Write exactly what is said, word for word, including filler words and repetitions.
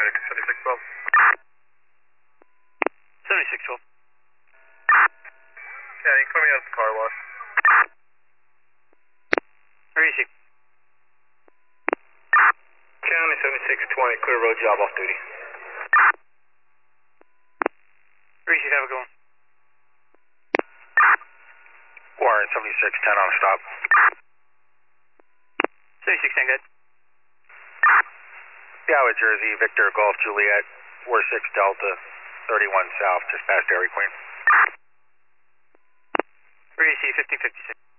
United, seventy-six twelve. seventy-six twelve. Yeah, you can put me out at the car wash. Where is he? County seventy-six twenty, clear road job off duty. Where is he? Have a going? Warren seventy-six ten on stop. seventy-six ten, good. Yeah, with Jersey, Victor, Golf, Juliet, four six Delta, thirty-one South, just past Dairy Queen. Where is he? fifteen fifty-six.